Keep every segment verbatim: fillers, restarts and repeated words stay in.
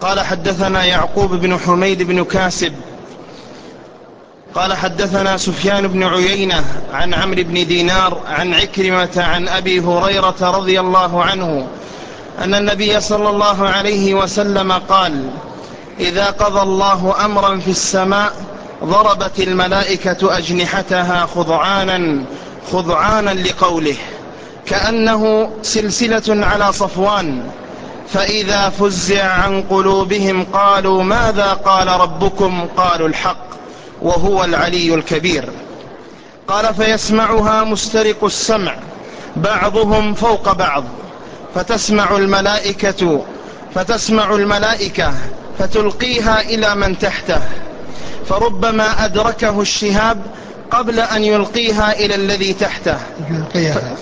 قال حدثنا يعقوب بن حميد بن كاسب قال حدثنا سفيان بن عيينة عن عمرو بن دينار عن عكرمة عن أبي هريرة رضي الله عنه أن النبي صلى الله عليه وسلم قال: إذا قضى الله أمرا في السماء ضربت الملائكة أجنحتها خضعانا خضعانا لقوله، كأنه سلسلة على صفوان، فإذا فزع عن قلوبهم قالوا: ماذا قال ربكم؟ قالوا: الحق وهو العلي الكبير. قال: فيسمعها مسترق السمع بعضهم فوق بعض، فتسمع الملائكة فتسمع الملائكة فتلقيها إلى من تحته، فربما أدركه الشهاب قبل أن يلقيها إلى الذي تحته يلقيها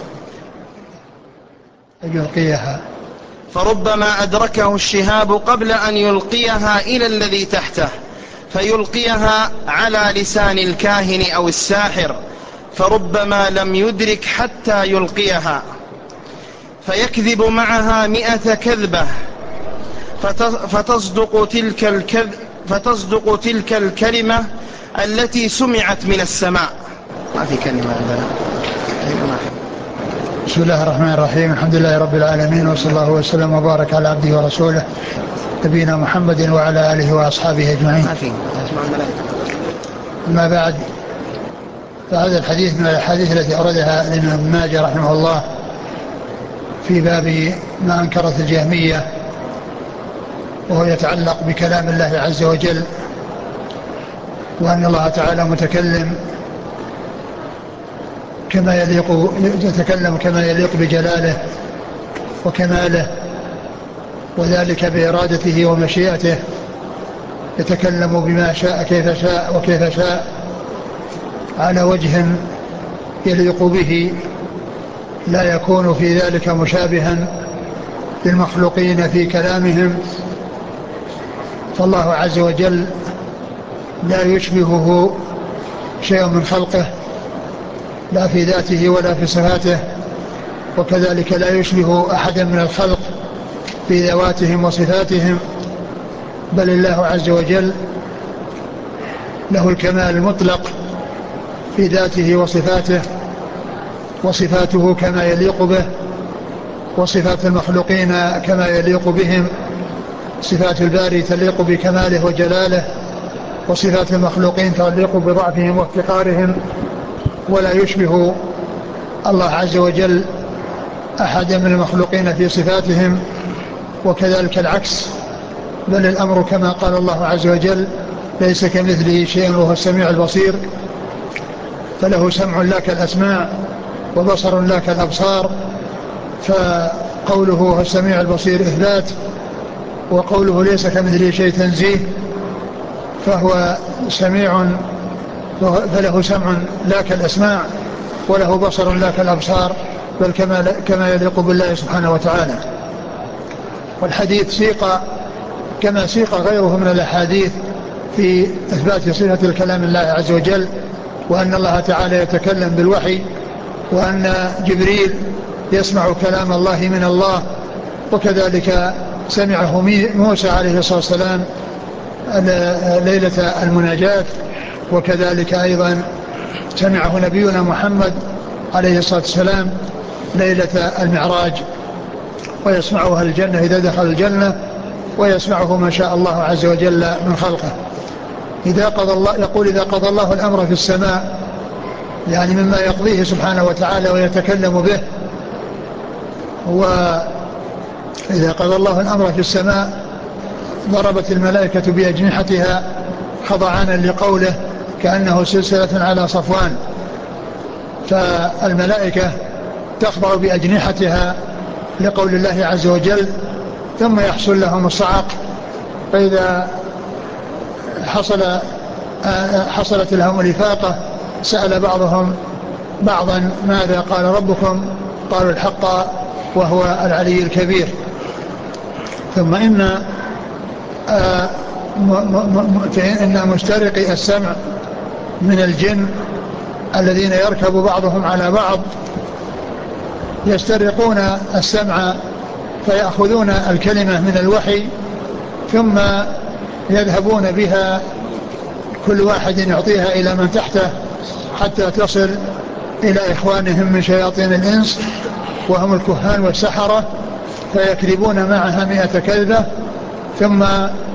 يلقيها فربما أدركه الشهاب قبل أن يلقيها إلى الذي تحته، فيلقيها على لسان الكاهن أو الساحر، فربما لم يدرك حتى يلقيها، فيكذب معها مئة كذبة، فتصدق تلك الكذب فتصدق تلك الكلمة التي سمعت من السماء. ما في كلمة عندنا. بسم الله الرحمن الرحيم. الحمد لله رب العالمين، وصلى الله وسلم وبارك على عبده ورسوله نبينا محمد وعلى آله وأصحابه أجمعين. أما بعد، فهذا الحديث من الحديث التي أوردها الإمام ابن ماجه رحمه الله في باب ما أنكرت الجهمية، وهو يتعلق بكلام الله عز وجل، وأن الله تعالى متكلم كما يليق يتكلم كما يليق بجلاله وكماله، وذلك بإرادته ومشيئته، يتكلم بما شاء كيف شاء وكيف شاء على وجه يليق به، لا يكون في ذلك مشابها للمخلوقين في كلامهم. فالله عز وجل لا يشبهه شيء من خلقه، لا في ذاته ولا في صفاته، وكذلك لا يشبه أحدا من الخلق في ذواتهم وصفاتهم، بل الله عز وجل له الكمال المطلق في ذاته وصفاته، وصفاته كما يليق به، وصفات المخلوقين كما يليق بهم. صفات الباري تليق بكماله وجلاله، وصفات المخلوقين تليق بضعفهم وافتقارهم، ولا يشبه الله عز وجل أحدا من المخلوقين في صفاتهم، وكذلك العكس، بل الأمر كما قال الله عز وجل: ليس كمثله شيء وهو السميع البصير. فله سمع لا كالأسماع، وبصر لا كالأبصار، فقوله هو السميع البصير إثبات، وقوله ليس كمثله شيء تنزيه. فهو سميع، فله سمع لا كالأسماع، وله بصر لا كالأبصار، بل كما, كما يليق بالله سبحانه وتعالى. والحديث سيق كما سيق غيره من الأحاديث في إثبات صفة الكلام الله عز وجل، وأن الله تعالى يتكلم بالوحي، وأن جبريل يسمع كلام الله من الله، وكذلك سمعه موسى عليه الصلاة والسلام ليلة المناجاة، وكذلك أيضا سمعه نبينا محمد عليه الصلاة والسلام ليلة المعراج، ويسمعه أهل الجنة إذا دخل الجنة، ويسمعه ما شاء الله عز وجل من خلقه. إذا قضى الله، يقول: إذا قضى الله الأمر في السماء، يعني مما يقضيه سبحانه وتعالى ويتكلم به. وإذا قضى الله الأمر في السماء ضربت الملائكة بأجنحتها خضعانا لقوله، كأنه سلسلة على صفوان. فالملائكة تخضع بأجنحتها لقول الله عز وجل، ثم يحصل لهم الصعق، فإذا حصل حصلت لهم الإفاقة سأل بعضهم بعضا: ماذا قال ربكم؟ قالوا: الحق وهو العلي الكبير. ثم إن إن مسترقي السمع من الجن الذين يركب بعضهم على بعض يسترقون السمع، فيأخذون الكلمة من الوحي ثم يذهبون بها كل واحد يعطيها إلى من تحته حتى تصل إلى إخوانهم من شياطين الإنس وهم الكهان والسحرة، فيكذبون معها مئة كذبة، ثم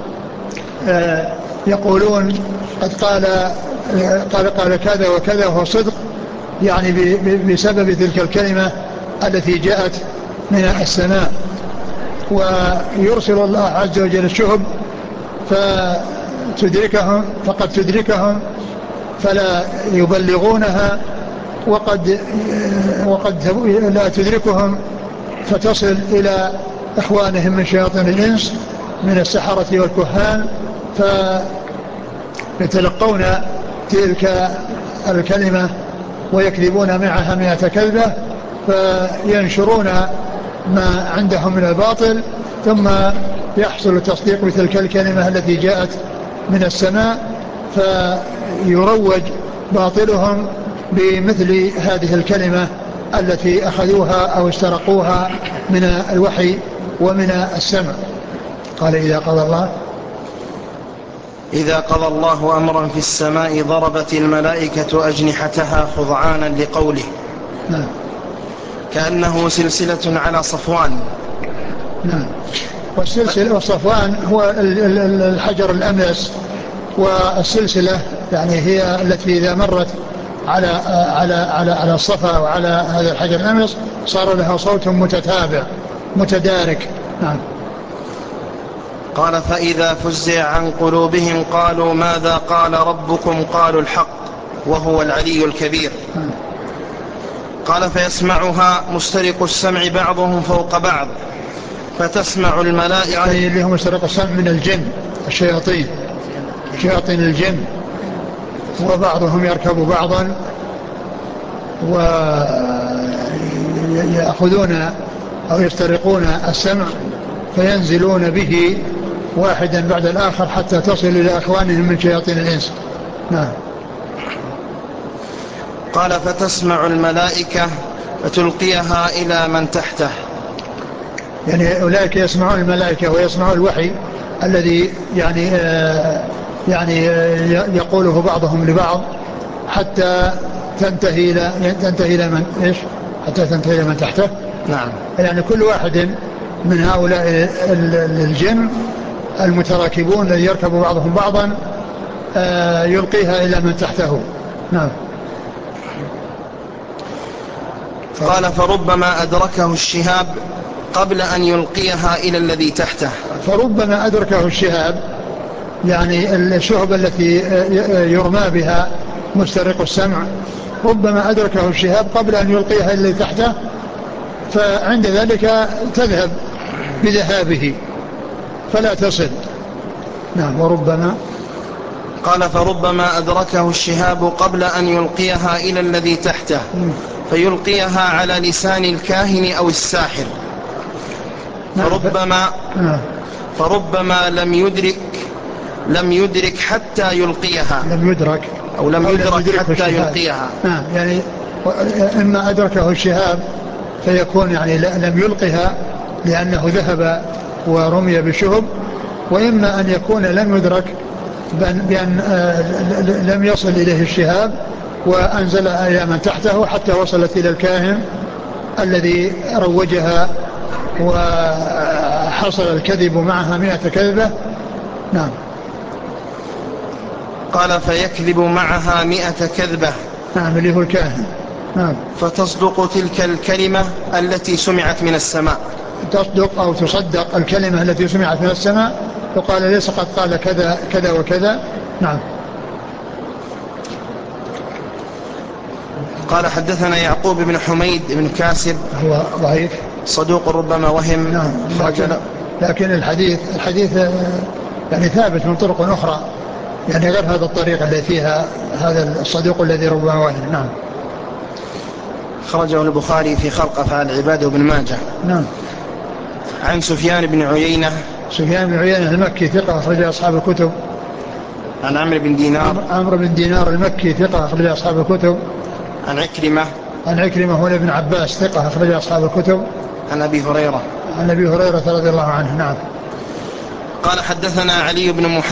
يقولون قد قال قال قال كذا وكذا وهو صدق، يعني بسبب تلك الكلمة التي جاءت من السماء. ويرسل الله عز وجل الشهب فتدركهم فقد تدركهم فلا يبلغونها، وقد وقد لا تدركهم فتصل إلى إخوانهم من شياطين الإنس من السحرة والكهان، فيتلقون تلك الكلمة ويكذبون معها مئة كذبة، فينشرون ما عندهم من الباطل، ثم يحصل التصديق بتلك الكلمة التي جاءت من السماء، فيروج باطلهم بمثل هذه الكلمة التي أخذوها أو استرقوها من الوحي ومن السمع. قال إذا قضى الله إذا قضى الله أمرا في السماء ضربت الملائكة أجنحتها خضعانا لقوله. نعم. كأنه سلسلة على صفوان. نعم. والسلسلة والصفوان هو الحجر الأملس، والسلسلة يعني هي التي إذا مرت على على على على الصفا وعلى هذا الحجر الأملس صار لها صوت متتابع متدارك. نعم. قال فإذا فزع عن قلوبهم قالوا ماذا قال ربكم؟ قالوا الحق وهو العلي الكبير. نعم. قال فيسمعها مسترق السمع بعضهم فوق بعض فتسمع الملائكة، يعني اللي هم مسترق السمع من الجن الشياطين شياطين الجن، وبعضهم يركب بعضا ويأخذون أو يسترقون السمع فينزلون به واحدا بعد الآخر حتى تصل إلى أخوانهم من شياطين الإنس. نعم. قال فتسمع الملائكة فتلقيها إلى من تحته، يعني أولئك يسمعون الملائكة ويسمعون الوحي الذي يعني آه يعني آه يقوله بعضهم لبعض حتى تنتهي إلى تنتهي إلى من إيش حتى تنتهي إلى من تحته. نعم. يعني كل واحد من هؤلاء الجن المتراكبون الذي يركب بعضهم بعضا آه يلقيها إلى من تحته. نعم. قال فربما أدركه الشهاب قبل أن يلقيها إلى الذي تحته. فربما أدركه الشهاب يعني الشهب التي يرمى بها مسترق السمع، ربما أدركه الشهاب قبل أن يلقيها إلى الذي تحته، فعند ذلك تذهب بذهابه فلا تصل. نعم. وربما قال فربما أدركه الشهاب قبل أن يلقيها إلى الذي تحته فيلقيها على لسان الكاهن أو الساحر. فربما فربما لم يدرك لم يدرك حتى يلقيها لم يدرك أو لم أو يدرك, لم يدرك حتى الشهاب. يلقيها. نعم. يعني إما أدركه الشهاب فيكون يعني لم يلقها لأنه ذهب ورمي بشهب، وإما أن يكون لم يدرك بأن لم يصل إليه الشهاب وأنزل إلى من تحته حتى وصلت إلى الكاهن الذي روجها وحصل الكذب معها مئة كذبة. نعم. قال فيكذب معها مئة كذبة. نعم. اللي هو الكاهن. نعم. فتصدق تلك الكلمة التي سمعت من السماء. تصدق أو تصدق الكلمة التي سمعت من السماء، وقال ليس قد قال كذا كذا وكذا. نعم. قال حدثنا يعقوب بن حميد بن كاسب هو ضعيف صدوق ربما وهم. نعم. لكن, لكن الحديث الحديث يعني ثابت من طرق أخرى، يعني غير هذا الطريق الذي فيها هذا الصدوق الذي ربما وهم. نعم. خرجه البخاري في خلق أفعال العباد وابن ماجه. نعم. عن سفيان بن عيينة سفيان بن عيينة المكي ثقة أخرج أصحاب الكتب. عن عمرو بن دينار عمرو بن دينار المكي ثقة أخرج أصحاب الكتب. عن عكرمة عن عكرمة هو ابن عباس ثقة أخرج أصحاب الكتب. عن أبي هريرة عن أبي هريرة رضي الله عنه. نعم. قال حدثنا علي بن محمد